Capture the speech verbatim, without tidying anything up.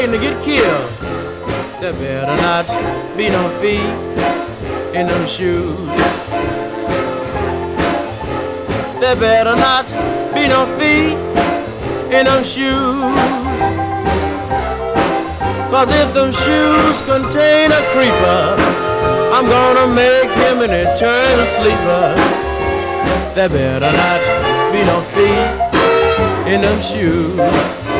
to get killed. There better not be no feet in them shoes. There better not be no feet in them shoes. Cause if them shoes contain a creeper, I'm gonna make him an eternal sleeper. There better not be no feet in them shoes.